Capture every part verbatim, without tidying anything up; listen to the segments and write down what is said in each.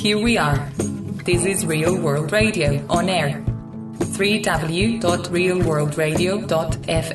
Here we are. This is Real World Radio on air. w w w dot real world radio dot f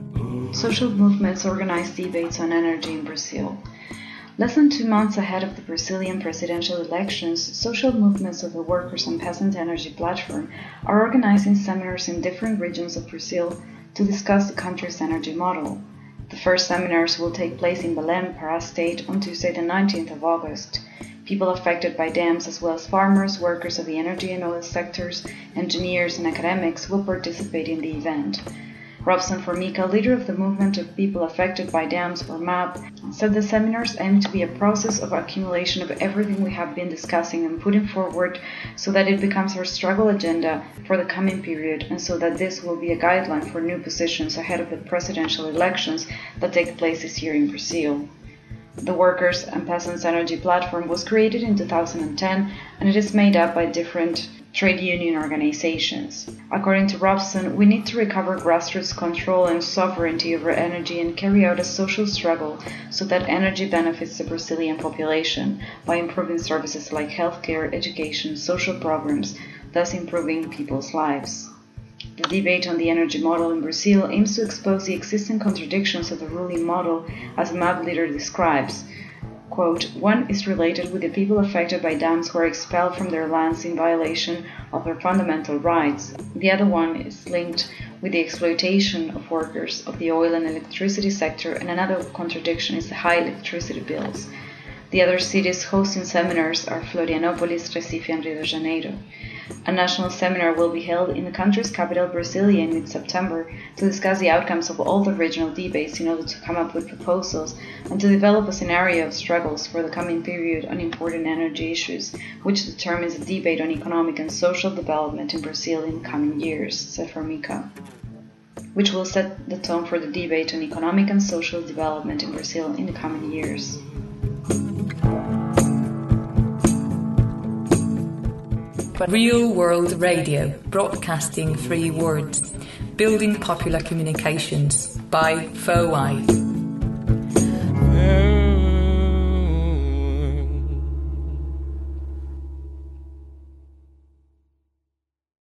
m. Social movements organize debates on energy in Brazil. Less than two months ahead of the Brazilian presidential elections, social movements of the Workers' and Peasants' Energy Platform are organizing seminars in different regions of Brazil to discuss the country's energy model. The first seminars will take place in Belém, Pará State, on Tuesday the nineteenth of August. People affected by dams, as well as farmers, workers of the energy and oil sectors, engineers, and academics will participate in the event. Robson Formica, leader of the movement of people affected by dams, or M A P, said the seminars aim to be a process of accumulation of everything we have been discussing and putting forward so that it becomes our struggle agenda for the coming period and so that this will be a guideline for new positions ahead of the presidential elections that take place this year in Brazil. The Workers' and Peasants' Energy Platform was created in two thousand ten and it is made up by different trade union organizations. According to Robson, we need to recover grassroots control and sovereignty over energy and carry out a social struggle so that energy benefits the Brazilian population by improving services like healthcare, education, social programs, thus improving people's lives. The debate on the energy model in Brazil aims to expose the existing contradictions of the ruling model, as the M A P leader describes. Quote, one is related with the people affected by dams who are expelled from their lands in violation of their fundamental rights. The other one is linked with the exploitation of workers of the oil and electricity sector, and another contradiction is the high electricity bills. The other cities hosting seminars are Florianópolis, Recife, and Rio de Janeiro. A national seminar will be held in the country's capital, Brasilia, in mid-September to discuss the outcomes of all the regional debates in order to come up with proposals and to develop a scenario of struggles for the coming period on important energy issues, which determines a debate on economic and social development in Brazil in the coming years, said Formica, which will set the tone for the debate on economic and social development in Brazil in the coming years. Real World Radio, broadcasting three words, building popular communications by F O I.